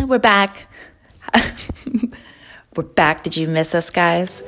we're back. We're back. Did you miss us, guys?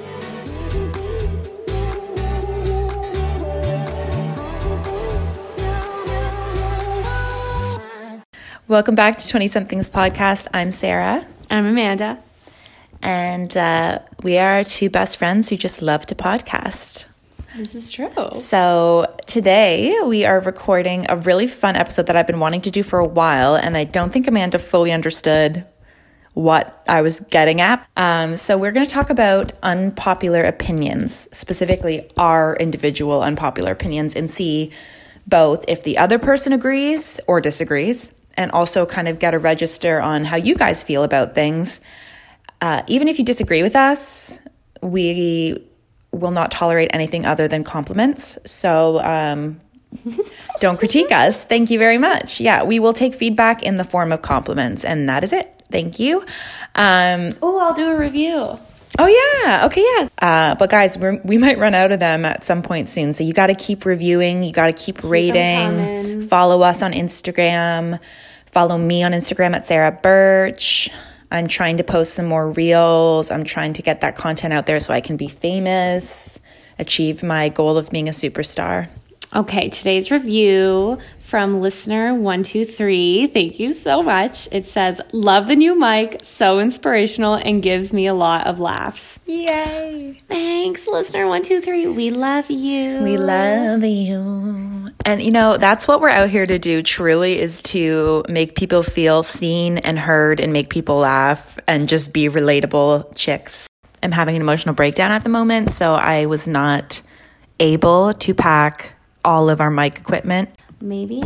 Welcome back to 20 Somethings Podcast. I'm Sarah. I'm Amanda. And we are two best friends who just love to podcast. This is true. So today we are recording a really fun episode that I've been wanting to do for a while, and I don't think Amanda fully understood what I was getting at. So we're going to talk about unpopular opinions, specifically our individual unpopular opinions, and see both if the other person agrees or disagrees, and also kind of get a register on how you guys feel about things. Even if you disagree with us, we will not tolerate anything other than compliments. So don't critique us. Thank you very much. Yeah, we will take feedback in the form of compliments, and that is it. Thank you. I'll do a review. Oh, yeah. Okay, yeah. But guys, we might run out of them at some point soon. So you got to keep reviewing. You got to keep rating. Follow us on Instagram. Follow me on Instagram at Sarah Birch. I'm trying to post some more reels. I'm trying to get that content out there so I can be famous, achieve my goal of being a superstar. Okay, today's review from listener 123. Thank you so much. It says, love the new mic, so inspirational and gives me a lot of laughs. Yay. Thanks, listener 123. We love you. We love you. And you know, that's what we're out here to do, truly, is to make people feel seen and heard and make people laugh and just be relatable chicks. I'm having an emotional breakdown at the moment, so I was not able to pack all of our mic equipment. Maybe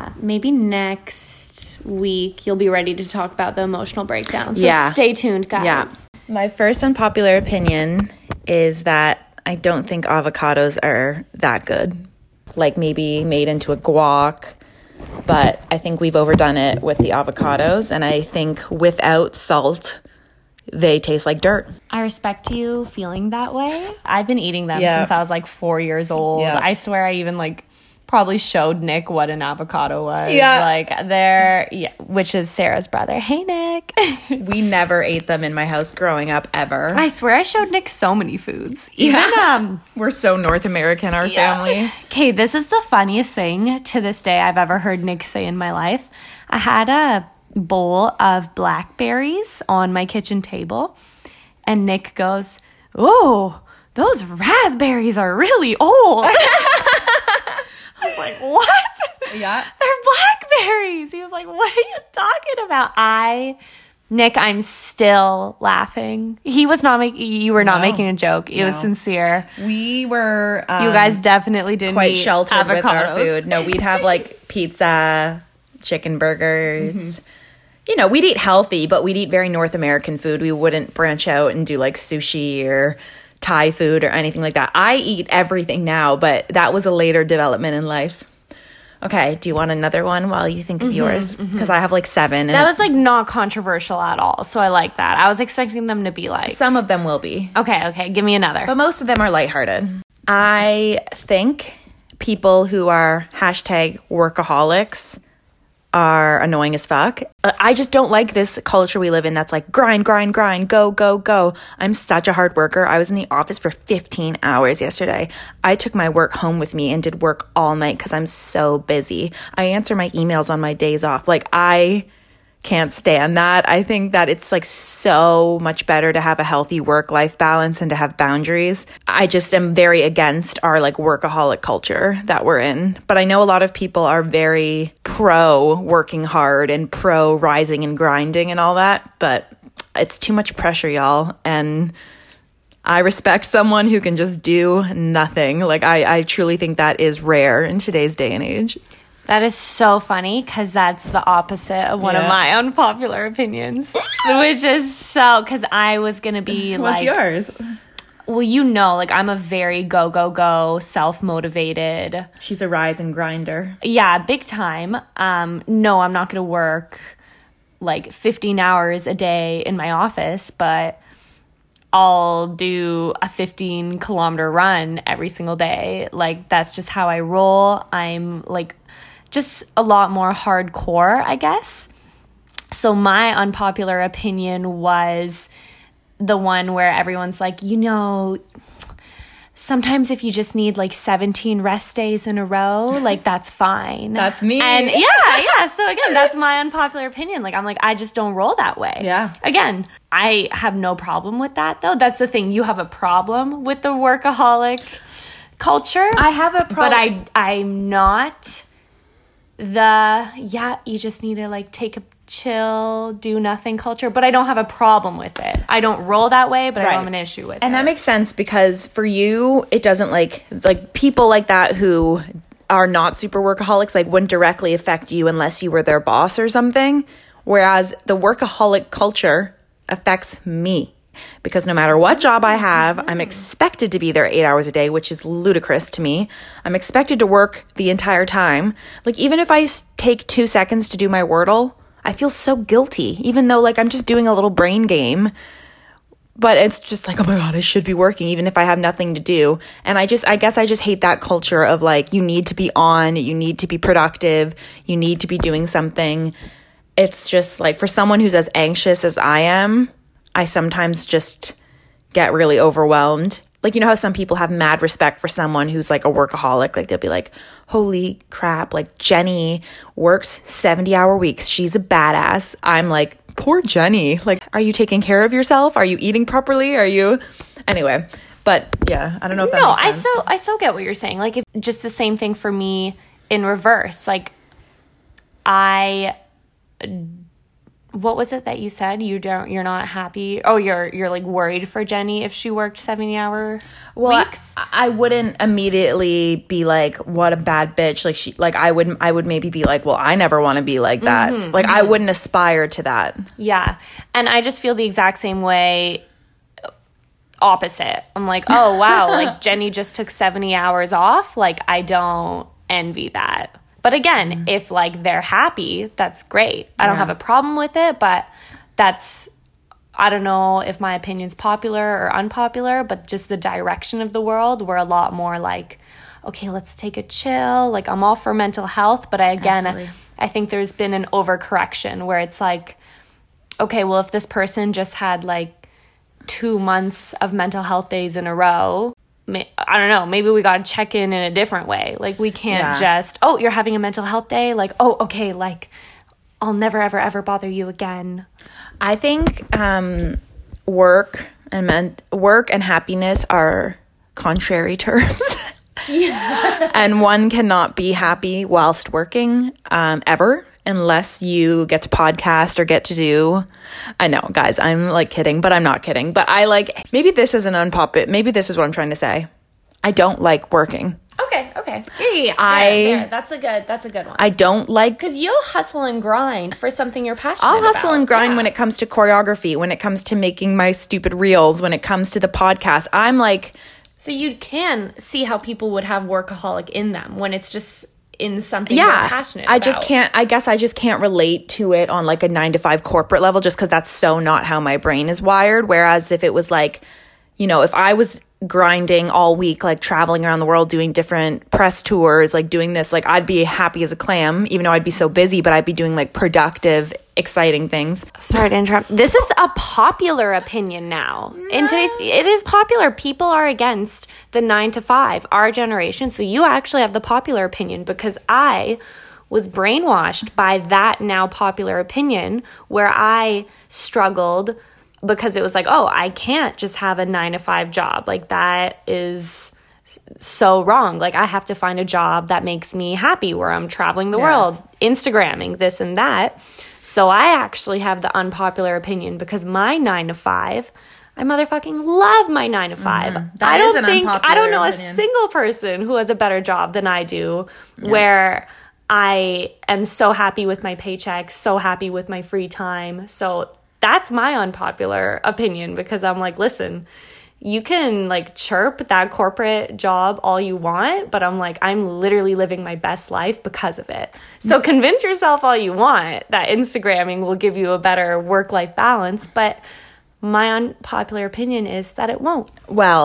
next week you'll be ready to talk about the emotional breakdown. So stay tuned, guys. Yeah. My first unpopular opinion is that I don't think avocados are that good. Like maybe made into a guac, but I think we've overdone it with the avocados, and I think without salt, they taste like dirt. I respect you feeling that way. I've been eating them since I was like 4 years old. Yeah. I swear I even probably showed Nick what an avocado was. Yeah. Which is Sarah's brother. Hey, Nick. We never ate them in my house growing up, ever. I swear I showed Nick so many foods. Even, we're so North American, our family. Okay, this is the funniest thing to this day I've ever heard Nick say in my life. I had a bowl of blackberries on my kitchen table, and Nick goes, "Oh, those raspberries are really old." I was like, "What?" Yeah, they're blackberries. He was like, "What are you talking about?" Nick, I'm still laughing. You were not making a joke. It was sincere. We were you guys definitely didn't quite eat sheltered avocados. with our food. No, we'd have pizza, chicken burgers. Mm-hmm. You know, we'd eat healthy, but we'd eat very North American food. We wouldn't branch out and do sushi or Thai food or anything like that. I eat everything now, but that was a later development in life. Okay, do you want another one while you think of yours? Because I have 7. That was not controversial at all, so I like that. I was expecting them to be Some of them will be. Okay, give me another. But most of them are lighthearted. I think people who are #workaholics are annoying as fuck. I just don't like this culture we live in that's grind, grind, grind, go, go, go. I'm such a hard worker. I was in the office for 15 hours yesterday. I took my work home with me and did work all night because I'm so busy. I answer my emails on my days off. I can't stand that. I think that it's so much better to have a healthy work-life balance and to have boundaries. I just am very against our workaholic culture that we're in. But I know a lot of people are very pro working hard and pro rising and grinding and all that, but it's too much pressure, y'all. And I respect someone who can just do nothing. I truly think that is rare in today's day and age. That is so funny because that's the opposite of one of my unpopular opinions, which is because I was going to be What's yours? Well, I'm a very go, go, go, self-motivated. She's a rise and grinder. Yeah, big time. No, I'm not going to work 15 hours a day in my office, but I'll do a 15-kilometer run every single day. That's just how I roll. I'm just a lot more hardcore, I guess. So my unpopular opinion was the one where everyone's like, sometimes if you just need like 17 rest days in a row, like that's fine. That's me. And yeah. So again, that's my unpopular opinion. Like I'm like, I just don't roll that way. Yeah. Again, I have no problem with that though. That's the thing. You have a problem with the workaholic culture. I have a problem. But I'm not you just need to like take a chill, do nothing culture, but I don't have a problem with it. I don't roll that way, but I don't have an issue with it. And that makes sense because for you, it doesn't like people like that who are not super workaholics, like wouldn't directly affect you unless you were their boss or something. Whereas the workaholic culture affects me because no matter what job I have, I'm expected to be there 8 hours a day, which is ludicrous to me. I'm expected to work the entire time. Like even if I take 2 seconds to do my Wordle, I feel so guilty, even though like I'm just doing a little brain game, but it's just like, oh my God, I should be working even if I have nothing to do. And I guess I just hate that culture of like, you need to be on, you need to be productive, you need to be doing something. It's just like for someone who's as anxious as I am, I sometimes just get really overwhelmed. Like, you know how some people have mad respect for someone who's like a workaholic? Like they'll be like, holy crap, like Jenny works 70-hour weeks. She's a badass. I'm like, poor Jenny. Like, are you taking care of yourself? Are you eating properly? Anyway, but yeah, I don't know if that makes sense. I so get what you're saying. Like if just the same thing for me in reverse. Like what was it that you said? You're not happy. Oh, you're like worried for Jenny if she worked 70-hour weeks. I wouldn't immediately be like, what a bad bitch. Like I would maybe be like, well, I never want to be like that. I wouldn't aspire to that. Yeah. And I just feel the exact same way opposite. I'm like, oh wow, like Jenny just took 70 hours off. Like I don't envy that. But again, if like they're happy, that's great. I don't have a problem with it, but I don't know if my opinion's popular or unpopular, but just the direction of the world, we're a lot more like, okay, let's take a chill. Like I'm all for mental health, but I think there's been an overcorrection where it's like, okay, well, if this person just had like 2 months of mental health days in a row, I don't know, maybe we got to check in a different way. Like we can't just, oh, you're having a mental health day? Like, oh, okay, like I'll never, ever, ever bother you again. I think work and happiness are contrary terms. And one cannot be happy whilst working ever. Unless you get to podcast or get to do, I know, guys, I'm like kidding, but I'm not kidding. But I like, maybe this is maybe this is what I'm trying to say. I don't like working. Okay. Yeah. That's a good one. I don't like, because you'll hustle and grind for something you're passionate about. I'll hustle and grind when it comes to choreography, when it comes to making my stupid reels, when it comes to the podcast. I'm like, so you can see how people would have workaholic in them when it's just in something you're passionate about. I guess I just can't relate to it on like a 9-to-5 corporate level just because that's so not how my brain is wired. Whereas if it was like, you know, if I was grinding all week, like traveling around the world, doing different press tours, like doing this, like I'd be happy as a clam, even though I'd be so busy, but I'd be doing like productive, exciting things. Sorry to interrupt. This is a popular opinion now. In today's, it is popular. People are against the 9-to-5, our generation. So you actually have the popular opinion because I was brainwashed by that now popular opinion where I struggled because it was like, oh, I can't just have a 9-to-5 job. Like that is so wrong. Like I have to find a job that makes me happy where I'm traveling the world, Instagramming this and that. So I actually have the unpopular opinion because my 9-to-5, I motherfucking love my 9-to-5. I don't know a single person who has a better job than I do where I am so happy with my paycheck, so happy with my free time. So that's my unpopular opinion because I'm like, listen, you can like chirp that corporate job all you want, but I'm like, I'm literally living my best life because of it. So convince yourself all you want that Instagramming will give you a better work-life balance, but my unpopular opinion is that it won't. Well,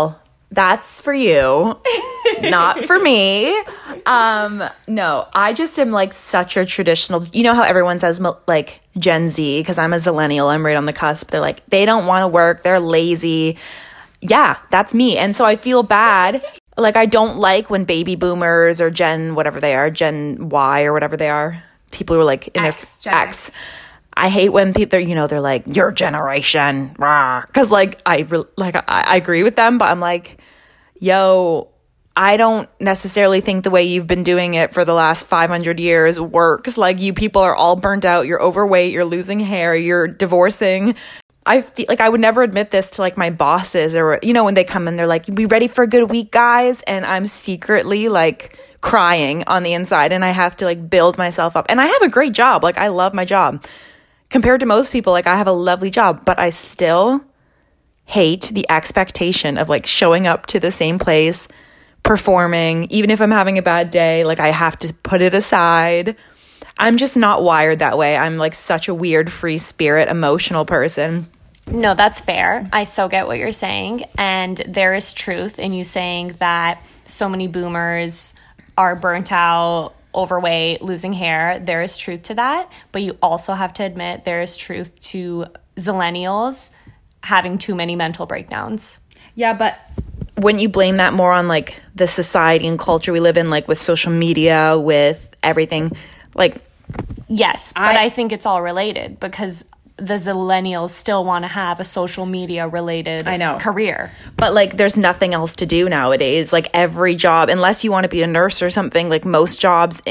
That's for you, not for me. No, I just am like such a traditional, you know how everyone says like Gen Z, because I'm a zillennial, I'm right on the cusp. They're like, they don't want to work, they're lazy. Yeah, that's me. And so I feel bad. Like, I don't like when baby boomers or Gen, whatever they are, Gen Y or whatever they are, people who are like in their X. I hate when people, they're like, your generation, because like I agree with them, but I'm like, yo, I don't necessarily think the way you've been doing it for the last 500 years works. Like, you people are all burnt out, you're overweight, you're losing hair, you're divorcing. I feel like I would never admit this to like my bosses, or when they come in, they're like, we ready for a good week, guys? And I'm secretly like crying on the inside, and I have to like build myself up. And I have a great job, like I love my job. Compared to most people, like I have a lovely job, but I still hate the expectation of like showing up to the same place, performing, even if I'm having a bad day, like I have to put it aside. I'm just not wired that way. I'm like such a weird free spirit, emotional person. No, that's fair. I so get what you're saying. And there is truth in you saying that so many boomers are burnt out, overweight, losing hair. There is truth to that. But you also have to admit there is truth to zillennials having too many mental breakdowns. Yeah, but wouldn't you blame that more on like the society and culture we live in, like with social media, with everything? Like, yes, but I think it's all related, because the zillennials still want to have a social media related career. But like, there's nothing else to do nowadays. Like, every job, unless you want to be a nurse or something, like most jobs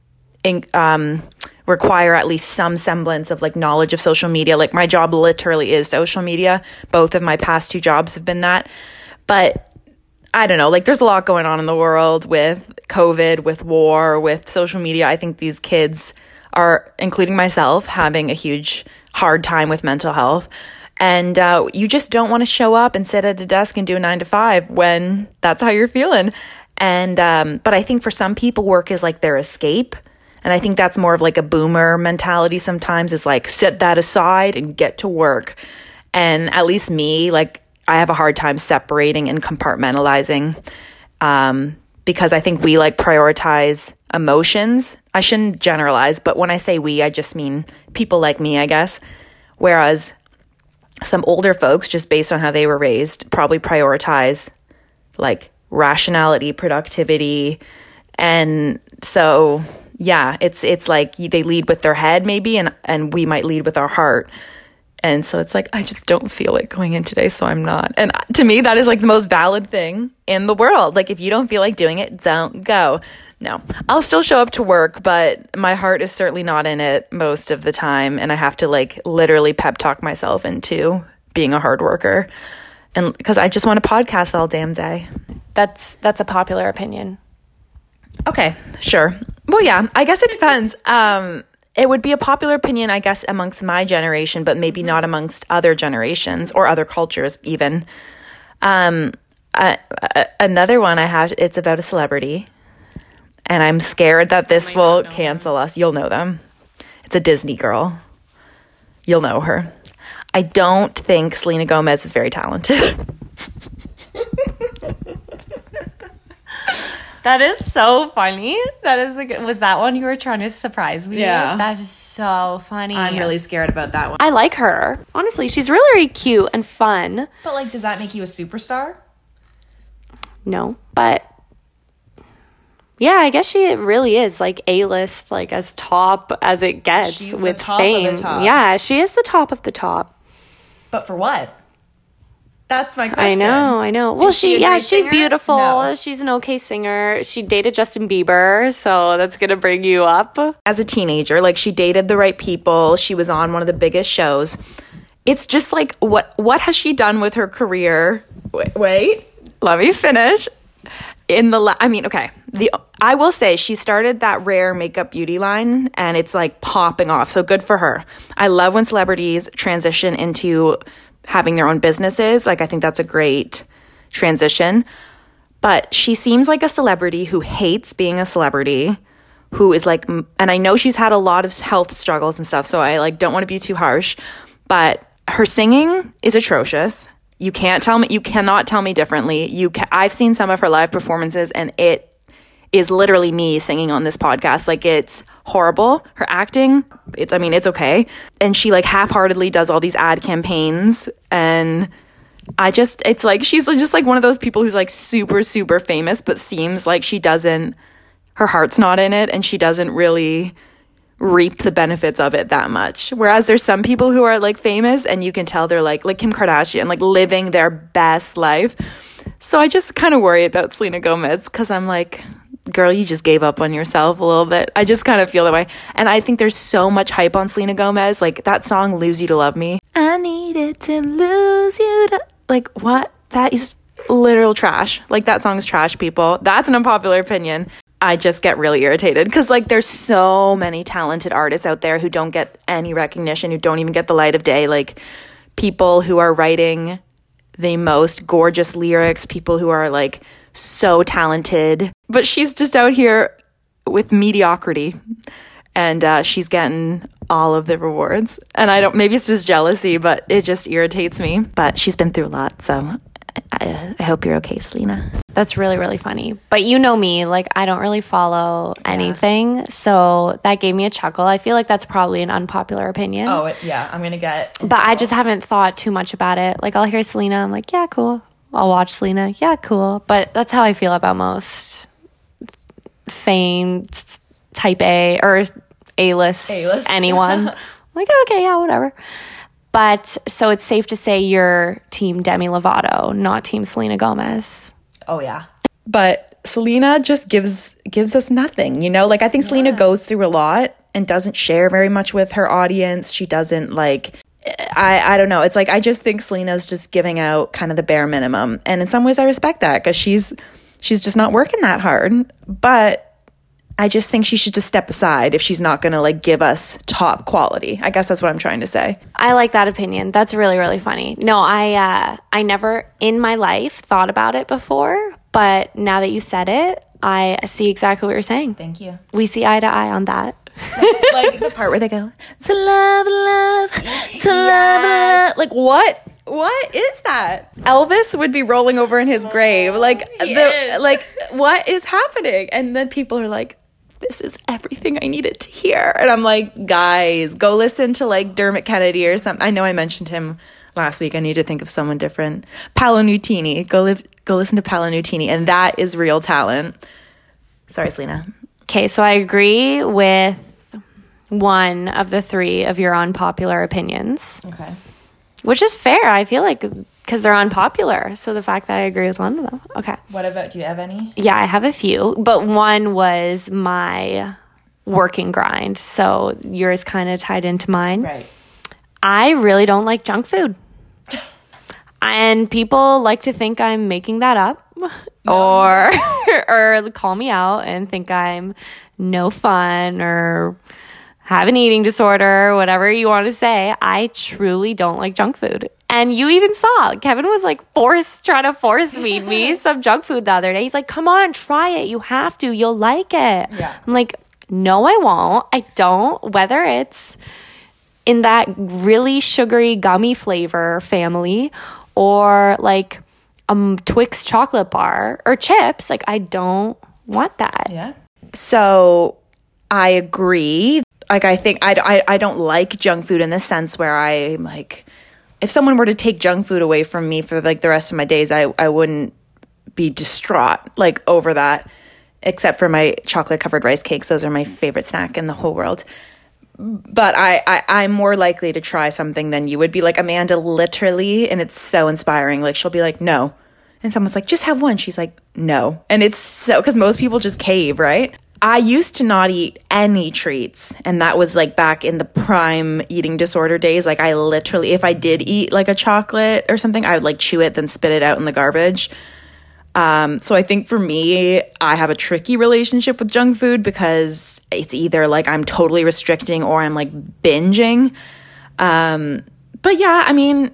require at least some semblance of like knowledge of social media. Like, my job literally is social media. Both of my past 2 jobs have been that. But I don't know, like there's a lot going on in the world with COVID, with war, with social media. I think these kids are, including myself, having a huge hard time with mental health. And you just don't want to show up and sit at a desk and do a 9 to 5 when that's how you're feeling. And but I think for some people, work is like their escape. And I think that's more of like a boomer mentality sometimes, is like, set that aside and get to work. And at least me, like, I have a hard time separating and compartmentalizing, because I think we like prioritize emotions. I shouldn't generalize, but when I say we, I just mean people like me, I guess. Whereas some older folks, just based on how they were raised, probably prioritize like rationality, productivity. And so, yeah, it's like they lead with their head maybe, and we might lead with our heart. And so it's like, I just don't feel it going in today, so I'm not. And to me, that is like the most valid thing in the world. Like, if you don't feel like doing it, don't go. No, I'll still show up to work, but my heart is certainly not in it most of the time. And I have to like literally pep talk myself into being a hard worker. And because I just want to podcast all damn day. That's a popular opinion. Okay, sure. Well, yeah, I guess it depends. It would be a popular opinion, I guess, amongst my generation, but maybe not amongst other generations or other cultures even. Another one I have, it's about a celebrity. And I'm scared that this will cancel us. You'll know them. It's a Disney girl. You'll know her. I don't think Selena Gomez is very talented. That is so funny. Was that one you were trying to surprise me with? That is so funny. I'm really scared about that one. I like her. Honestly, she's really, really cute and fun. But like, does that make you a superstar? No, but yeah, I guess she really is like A-list, like as top as it gets. She's with the top fame. Of the top. Yeah, she is the top of the top. But for what? That's my question. I know. Well, she's beautiful. No. She's an okay singer. She dated Justin Bieber, so that's going to bring you up. As a teenager, like, she dated the right people. She was on one of the biggest shows. It's just like, what has she done with her career? Wait, let me finish. I will say she started that Rare makeup beauty line, and it's like popping off. So good for her. I love when celebrities transition into having their own businesses. Like, I think that's a great transition. But she seems like a celebrity who hates being a celebrity, who is like, and I know she's had a lot of health struggles and stuff, so I like don't want to be too harsh, but her singing is atrocious. You cannot tell me differently. I've seen some of her live performances, and it is literally me singing on this podcast. Like, it's horrible. Her acting, it's okay. And she like half-heartedly does all these ad campaigns, and it's like she's just like one of those people who's like super, super famous, but seems like her heart's not in it, and she doesn't really reap the benefits of it that much. Whereas there's some people who are like famous, and you can tell they're like Kim Kardashian, like living their best life. So I just kind of worry about Selena Gomez, because I'm like, girl, you just gave up on yourself a little bit. I just kind of feel that way. And I think there's so much hype on Selena Gomez. Like, that song, Lose You to Love Me. I needed to lose you to... Like, what? That is literal trash. Like, that song's trash, people. That's an unpopular opinion. I just get really irritated because, like, there's so many talented artists out there who don't get any recognition, who don't even get the light of day. Like, people who are writing the most gorgeous lyrics, people who are, like, so talented, but she's just out here with mediocrity, and she's getting all of the rewards. And maybe it's just jealousy, but it just irritates me. But she's been through a lot, so I hope you're okay, Selena. That's really, really funny. But you know me, like, I don't really follow anything, so that gave me a chuckle. I feel like that's probably an unpopular opinion. I'm gonna get... But I just haven't thought too much about it. Like, I'll hear Selena, I'm like, yeah, cool. I'll watch Selena. Yeah, cool. But that's how I feel about most fame, type A or A-list. Anyone. I'm like, okay, yeah, whatever. But so it's safe to say you're team Demi Lovato, not team Selena Gomez. Oh, yeah. But Selena just gives us nothing, you know? Like, I think Selena goes through a lot and doesn't share very much with her audience. She doesn't, like... I don't know. It's like, I just think Selena's just giving out kind of the bare minimum. And in some ways I respect that, because she's just not working that hard. But I just think she should just step aside if she's not going to like give us top quality. I guess that's what I'm trying to say. I like that opinion. That's really, really funny. No, I never in my life thought about it before. But now that you said it, I see exactly what you're saying. Thank you. We see eye to eye on that. Like the part where they go, to love, to love. Like, what is that? Elvis would be rolling over in his grave. Like, what is happening? And then people are like, this is everything I needed to hear. And I'm like, guys, go listen to like Dermot Kennedy or something. I know I mentioned him last week. I need to think of someone different. Paolo Nutini. Go listen to Paolo Nutini. And that is real talent. Sorry, Selena. Okay, so I agree with one of the three of your unpopular opinions. Okay. Which is fair, I feel like, because they're unpopular. So the fact that I agree with one of them. Okay. What about, do you have any? Yeah, I have a few. But one was my working grind. So yours kind of tied into mine. Right. I really don't like junk food. And people like to think I'm making that up. Or call me out and think I'm no fun or have an eating disorder, whatever you want to say. I truly don't like junk food. And you even saw Kevin was like trying to force feed me some junk food the other day. He's like, come on, try it. You have to. You'll like it. Yeah. I'm like, no, I won't. I don't. Whether it's in that really sugary gummy flavor family or like Twix chocolate bar or chips, like I don't want that. Yeah. So I agree. Like, I think I don't like junk food in the sense where I'm like, if someone were to take junk food away from me for like the rest of my days, I wouldn't be distraught like over that, except for my chocolate covered rice cakes. Those are my favorite snack in the whole world. But I'm more likely to try something than you would be. Like Amanda literally, and it's so inspiring. Like, she'll be like, no. And someone's like, just have one. She's like, no. And it's so, because most people just cave, right? I used to not eat any treats. And that was like back in the prime eating disorder days. Like, I literally, if I did eat like a chocolate or something, I would like chew it, then spit it out in the garbage. So I think for me, I have a tricky relationship with junk food because it's either like I'm totally restricting or I'm like binging. But yeah, I mean,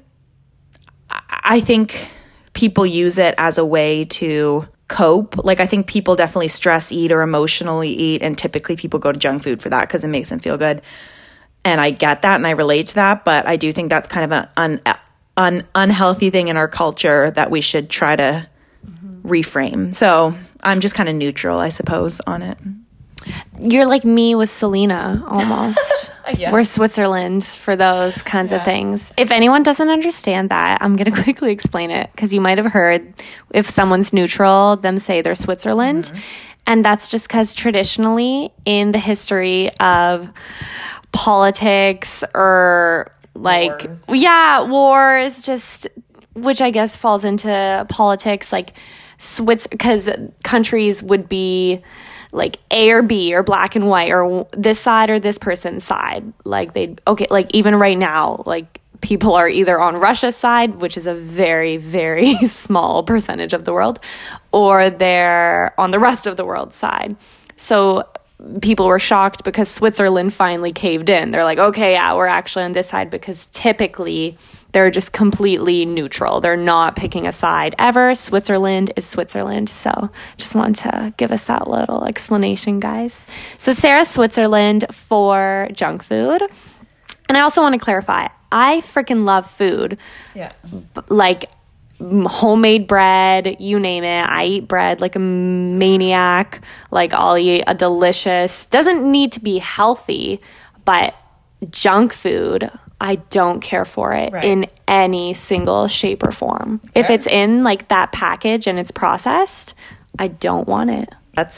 I think people use it as a way to cope. Like, I think people definitely stress eat or emotionally eat, and typically people go to junk food for that because it makes them feel good. And I get that and I relate to that, but I do think that's kind of an unhealthy thing in our culture that we should try to reframe. So I'm just kind of neutral, I suppose, on it. You're like me with Selena, almost. Yeah. We're Switzerland for those kinds of things. If anyone doesn't understand that, I'm going to quickly explain it, because you might have heard if someone's neutral, them say they're Switzerland. And that's just because traditionally in the history of politics or like, wars, just, which I guess falls into politics, like because countries would be like A or B or black and white or this side or this person's side. Like like even right now, like people are either on Russia's side, which is a very, very small percentage of the world, or they're on the rest of the world's side. So people were shocked because Switzerland finally caved in. They're like, okay, yeah, we're actually on this side, because typically they're just completely neutral. They're not picking a side ever. Switzerland is Switzerland. So just wanted to give us that little explanation, guys. So Sarah's Switzerland for junk food. And I also want to clarify, I freaking love food. Yeah. Like homemade bread, you name it. I eat bread like a maniac. Like I'll eat a delicious, doesn't need to be healthy, but junk food, I don't care for it in any single shape or form. Fair. If it's in like that package and it's processed, I don't want it.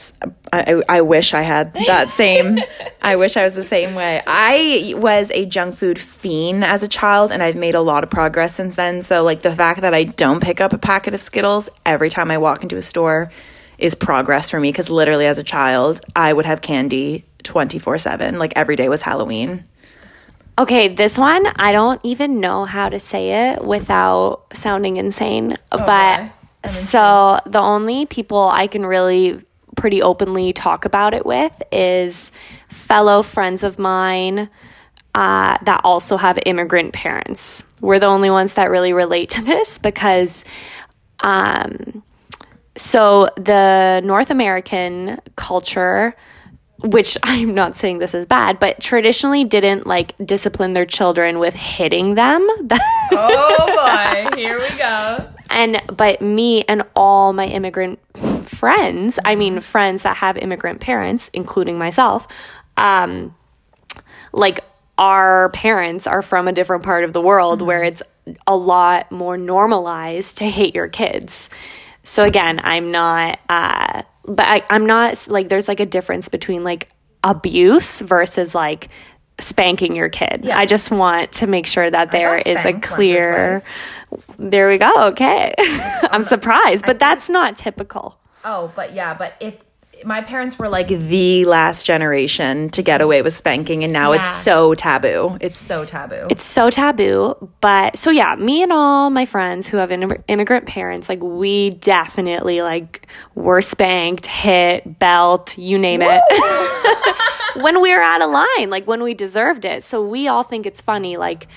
I wish I had that same, I wish I was the same way. I was a junk food fiend as a child, and I've made a lot of progress since then. So like the fact that I don't pick up a packet of Skittles every time I walk into a store is progress for me, because literally as a child, I would have candy 24/7. Like every day was Halloween. Okay, this one, I don't even know how to say it without sounding insane. But so the only people I can really pretty openly talk about it with is fellow friends of mine that also have immigrant parents. We're the only ones that really relate to this, because so the North American culture, which I'm not saying this is bad, but traditionally didn't like discipline their children with hitting them. Oh boy, here we go. But me and all my immigrant friends, I mean friends that have immigrant parents, including myself, like our parents are from a different part of the world where it's a lot more normalized to hate your kids. So again, I'm not, I'm not like, there's like a difference between like abuse versus like spanking your kid. Yeah. I just want to make sure that there is a clear, there we go. Okay. I'm surprised, but that's not typical. Oh, but yeah, but if my parents were like the last generation to get away with spanking, and now it's so taboo. It's so taboo. It's so taboo. But so yeah, me and all my friends who have immigrant parents, like we definitely like were spanked, hit, belt, you name it. When we were out of line, like when we deserved it. So we all think it's funny, like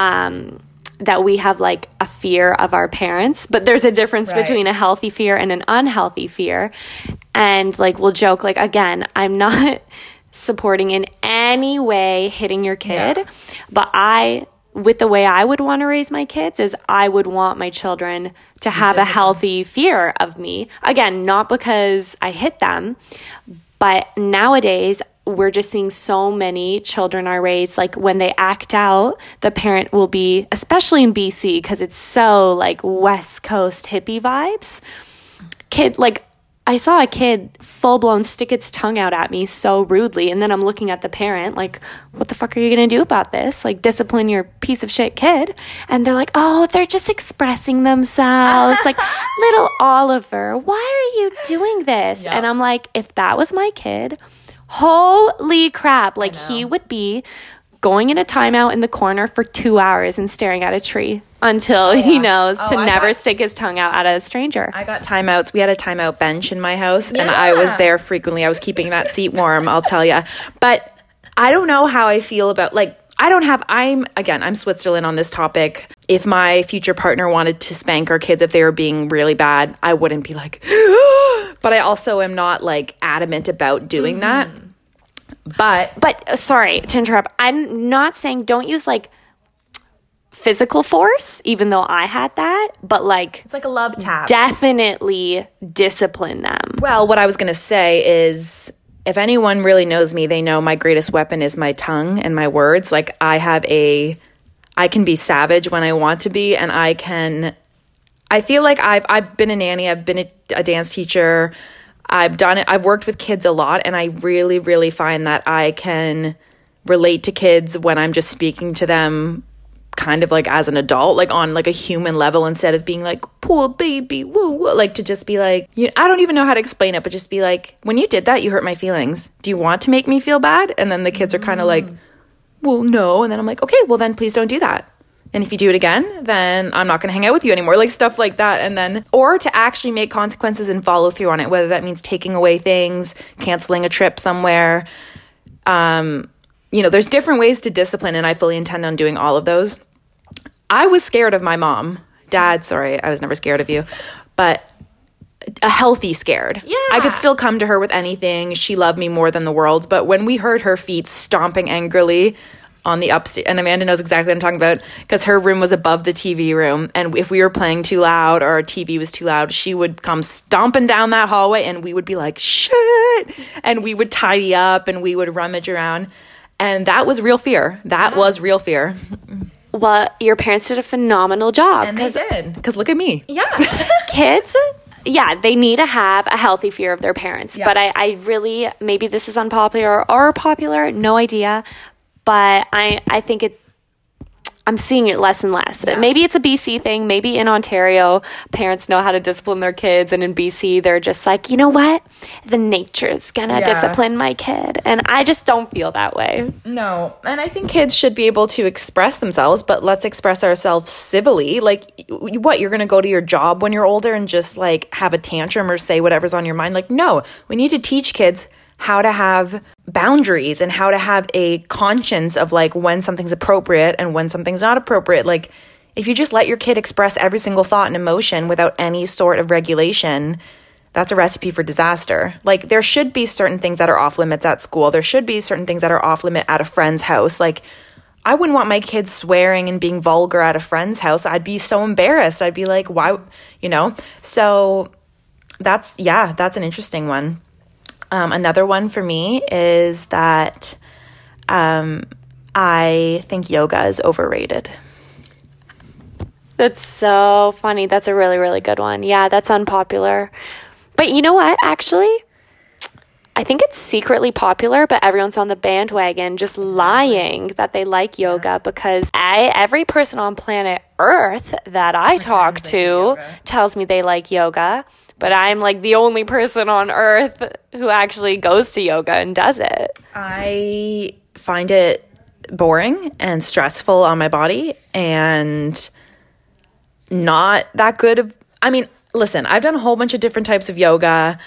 that we have like a fear of our parents, but there's a difference between a healthy fear and an unhealthy fear. And like we'll joke, like again, I'm not supporting in any way hitting your kid, but with the way I would want to raise my kids is I would want my children to have a healthy fear of me. Again, not because I hit them, but nowadays we're just seeing so many children are raised, like when they act out, the parent will be, especially in BC, because it's so like West Coast hippie vibes. Like I saw a kid full blown stick its tongue out at me so rudely. And then I'm looking at the parent like, what the fuck are you going to do about this? Like discipline your piece of shit kid. And they're like, oh, they're just expressing themselves. Like little Oliver, why are you doing this? Yep. And I'm like, if that was my kid, holy crap, like he would be going in a timeout in the corner for 2 hours and staring at a tree until he knows to never stick his tongue out at a stranger. I got timeouts. We had a timeout bench in my house, and I was there frequently. I was keeping that seat warm, I'll tell you. But I don't know how I feel about, like, I'm Switzerland on this topic. If my future partner wanted to spank our kids if they were being really bad, I wouldn't be like, but I also am not like adamant about doing that. But sorry to interrupt. I'm not saying don't use like physical force, even though I had that, but like It's like a love tap. definitely discipline them. Well, what I was going to say is if anyone really knows me, they know my greatest weapon is my tongue and my words. Like I can be savage when I want to be, and I feel like I've been a nanny, I've been a dance teacher, I've done it, I've worked with kids a lot, and I really, really find that I can relate to kids when I'm just speaking to them kind of like as an adult, like on like a human level, instead of being like, poor baby, woo, woo. Like to just be like, I don't even know how to explain it, but just be like, when you did that, you hurt my feelings. Do you want to make me feel bad? And then the kids are kind of like, well, no. And then I'm like, okay, well then please don't do that. And if you do it again, then I'm not going to hang out with you anymore. Like stuff like that. And then, or to actually make consequences and follow through on it, whether that means taking away things, canceling a trip somewhere. There's different ways to discipline, and I fully intend on doing all of those. I was scared of my mom. Dad, sorry, I was never scared of you. But a healthy scared. Yeah. I could still come to her with anything. She loved me more than the world. But when we heard her feet stomping angrily on the upstairs, and Amanda knows exactly what I'm talking about, because her room was above the TV room, and if we were playing too loud or our TV was too loud, she would come stomping down that hallway, and we would be like, shit, and we would tidy up, and we would rummage around, and that was real fear. That was real fear. Well, your parents did a phenomenal job. And they did, because look at me. Yeah. Kids, yeah, they need to have a healthy fear of their parents. Yeah. But I really, maybe this is unpopular or popular, no idea. But I think I'm seeing it less and less. Yeah. Maybe it's a BC thing. Maybe in Ontario, parents know how to discipline their kids. And in BC, they're just like, you know what? The nature's going to discipline my kid. And I just don't feel that way. No. And I think kids should be able to express themselves, but let's express ourselves civilly. Like, what, you're going to go to your job when you're older and just like have a tantrum or say whatever's on your mind? Like, no. We need to teach kids how to have boundaries and how to have a conscience of like when something's appropriate and when something's not appropriate. Like if you just let your kid express every single thought and emotion without any sort of regulation, that's a recipe for disaster. Like there should be certain things that are off limits at school. There should be certain things that are off limit at a friend's house. Like I wouldn't want my kids swearing and being vulgar at a friend's house. I'd be so embarrassed. I'd be like, why, So that's an interesting one. Another one for me is that I think yoga is overrated. That's so funny. That's a really, really good one. Yeah, that's unpopular. But you know what? Actually, I think it's secretly popular, but everyone's on the bandwagon just lying that they like yoga because every person on planet Earth that I talk to tells me they like yoga. But I'm like the only person on earth who actually goes to yoga and does it. I find it boring and stressful on my body and not that good. Listen, I've done a whole bunch of different types of yoga.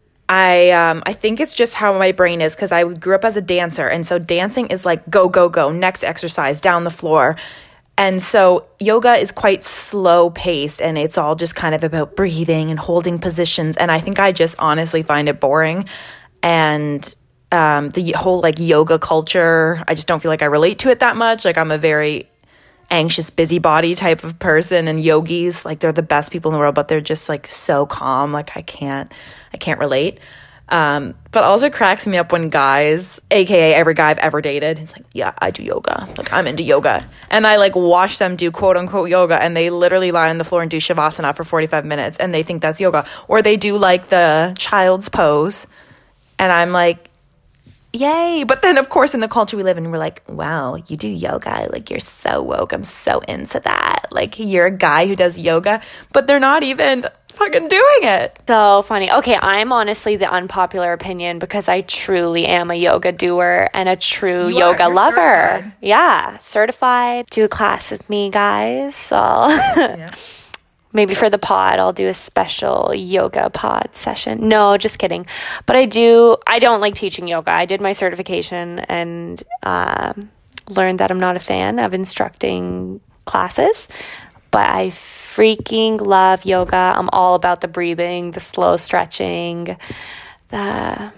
I think it's just how my brain is because I grew up as a dancer. And so dancing is like go, go, go, next exercise, down the floor. And so yoga is quite slow paced and it's all just kind of about breathing and holding positions. And I think I just honestly find it boring. And the whole like yoga culture, I just don't feel like I relate to it that much. Like I'm a very anxious busybody type of person, and yogis, like they're the best people in the world, but they're just like so calm. Like I can't relate. But also cracks me up when guys, aka every guy I've ever dated, he's like, yeah, I do yoga. Like I'm into yoga. And I like watch them do quote unquote yoga and they literally lie on the floor and do shavasana for 45 minutes and they think that's yoga. Or they do like the child's pose. And I'm like, yay. But then of course in the culture we live in, we're like, wow, you do yoga. Like you're so woke. I'm so into that. Like you're a guy who does yoga, but they're not even fucking doing it. So funny. Okay, I'm honestly the unpopular opinion because I truly am a yoga doer and a true yoga lover. Certified. Yeah, certified. Do a class with me, guys. So yeah. Maybe for the pod, I'll do a special yoga pod session. No, just kidding. But I don't like teaching yoga. I did my certification and learned that I'm not a fan of instructing classes. But I freaking love yoga. I'm all about the breathing, the slow stretching, the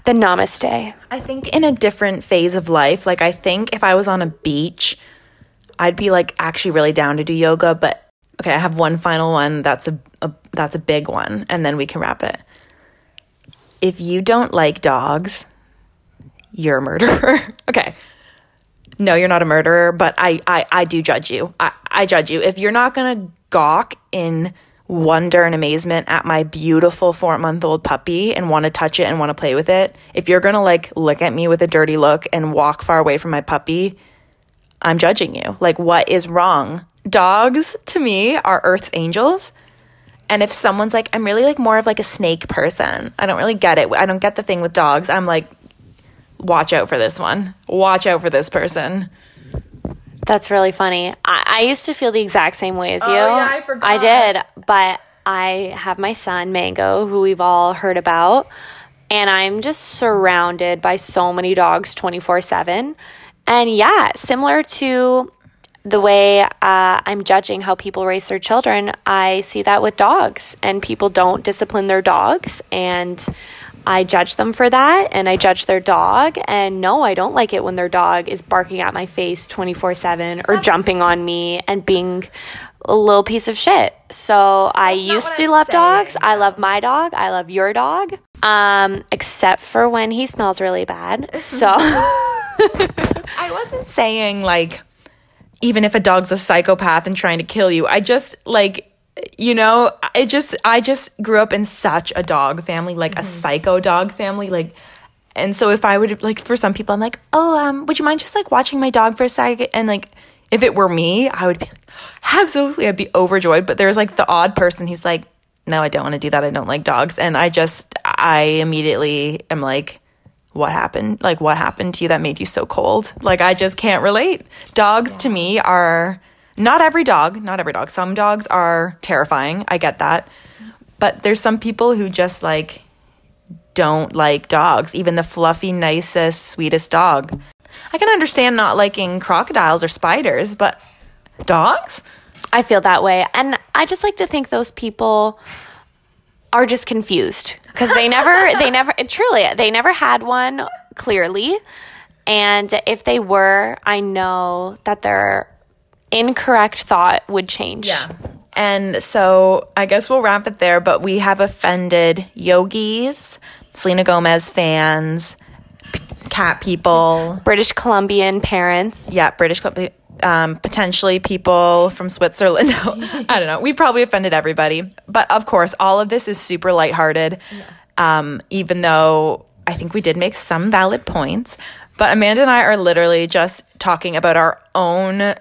namaste. I think in a different phase of life, like I think if I was on a beach, I'd be like actually really down to do yoga, but okay, I have one final one that's a big one, and then we can wrap it. If you don't like dogs, you're a murderer. Okay. No, you're not a murderer, but I do judge you. I judge you. If you're not going to gawk in wonder and amazement at my beautiful 4-month-old puppy and want to touch it and want to play with it, if you're going to like look at me with a dirty look and walk far away from my puppy, I'm judging you. Like, what is wrong? Dogs, to me, are Earth's angels. And if someone's like, I'm really like more of like a snake person, I don't really get it. I don't get the thing with dogs. I'm like, watch out for this one. Watch out for this person. That's really funny. I used to feel the exact same way as you. Oh, yeah, I forgot. I did, but I have my son, Mango, who we've all heard about, and I'm just surrounded by so many dogs 24/7. And yeah, similar to the way I'm judging how people raise their children, I see that with dogs, and people don't discipline their dogs, and I judge them for that, and I judge their dog, and no, I don't like it when their dog is barking at my face 24/7 or jumping on me and being a little piece of shit. So I used to love dogs. I love my dog. I love your dog, except for when he smells really bad. So I wasn't saying like, even if a dog's a psychopath and trying to kill you, I just like, you know, I just grew up in such a dog family, like a psycho dog family, like, and so if I would like, for some people, I'm like, oh, would you mind just like watching my dog for a second? And like, if it were me, I would be like, absolutely, I'd be overjoyed. But there's like the odd person who's like, no, I don't want to do that. I don't like dogs. And I immediately am like, what happened? Like, what happened to you that made you so cold? Like, I just can't relate. Dogs to me are not every dog. Some dogs are terrifying. I get that. But there's some people who just like don't like dogs, even the fluffy, nicest, sweetest dog. I can understand not liking crocodiles or spiders, but dogs? I feel that way. And I just like to think those people are just confused because they never had one clearly. And if they were, I know that their incorrect thought would change. Yeah. And so I guess we'll wrap it there, but we have offended yogis, Selena Gomez fans, cat people, British Columbian parents. Yeah, British Columbia. Potentially people from Switzerland. I don't know. We probably offended everybody. But of course, all of this is super lighthearted, even though I think we did make some valid points. But Amanda and I are literally just talking about our own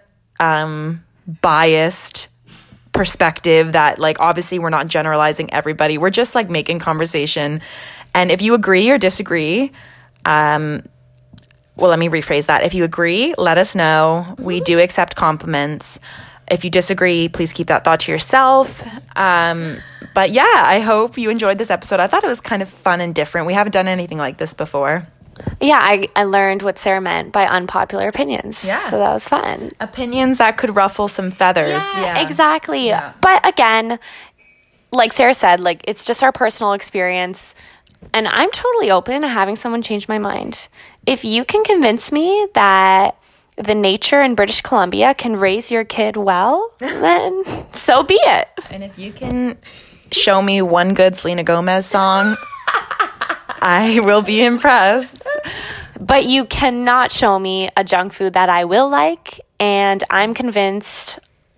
biased perspective that, like, obviously we're not generalizing everybody. We're just, like, making conversation. And if you agree or disagree, well, let me rephrase that. If you agree, let us know. We do accept compliments. If you disagree, please keep that thought to yourself. But yeah, I hope you enjoyed this episode. I thought it was kind of fun and different. We haven't done anything like this before. Yeah, I learned what Sarah meant by unpopular opinions. Yeah. So that was fun. Opinions that could ruffle some feathers. Yeah, exactly. Yeah. But again, like Sarah said, like, it's just our personal experience. And I'm totally open to having someone change my mind. If you can convince me that the nature in British Columbia can raise your kid well, then so be it. And if you can show me one good Selena Gomez song, I will be impressed. But you cannot show me a junk food that I will like, and I'm convinced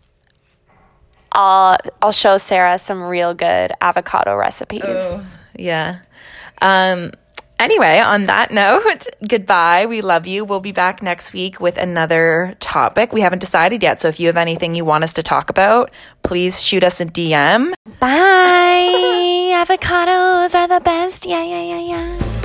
I'll show Sarah some real good avocado recipes. Oh, yeah. Anyway, on that note, goodbye. We love you. We'll be back next week with another topic. We haven't decided yet, so if you have anything you want us to talk about, please shoot us a DM. Bye. Avocados are the best. Yeah.